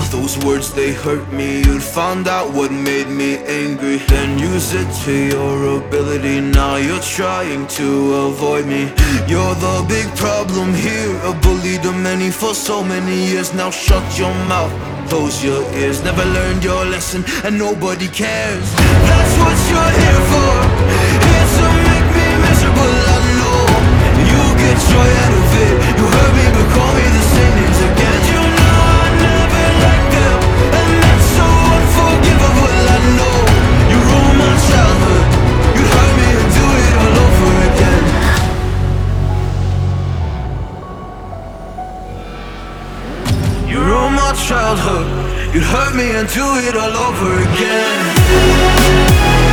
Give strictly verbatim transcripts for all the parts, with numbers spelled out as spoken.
Those words, they hurt me. You'd found out what made me angry, then use it to your ability. Now you're trying to avoid me. You're the big problem here, a bully to many for so many years. Now shut your mouth, close your ears. Never learned your lesson and nobody cares. That's what you're here for, here to make me miserable. I know you get joy out of it. You hurt me but call me the same names again. You know I never liked them, and that's so unforgivable. I know you ruined my childhood. You hurt me and do it all over again. You ruined my childhood. You hurt me and do it all over again.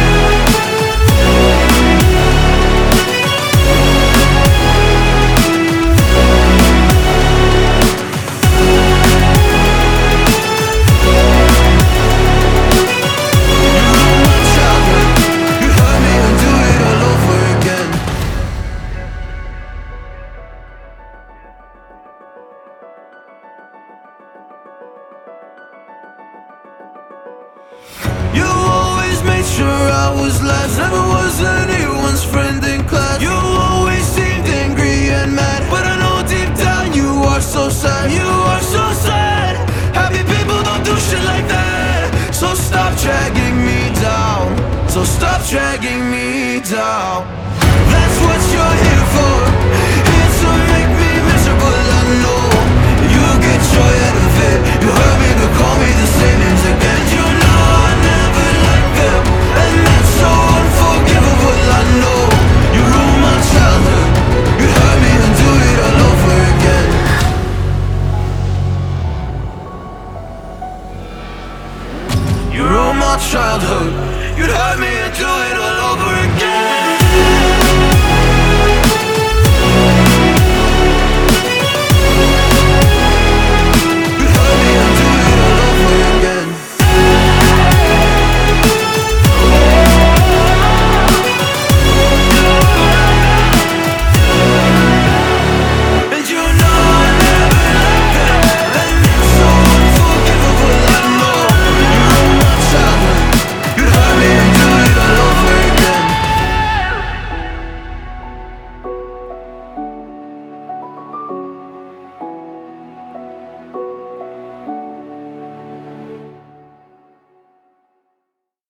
You always made sure I was last, never was anyone's friend in class. You always seemed angry and mad, but I know deep down you are so sad. You are so sad. Happy people don't do shit like that. So stop dragging me down, so stop dragging me down. That's what you're here for, here to make me miserable. I know you get joy out of it. You hurt me but call me the same names again. You know I never liked them, and that's so unforgivable. I know you ruined my childhood. You hurt me and do it all over again. You ruined my childhood. You'd hurt me and do it all over again.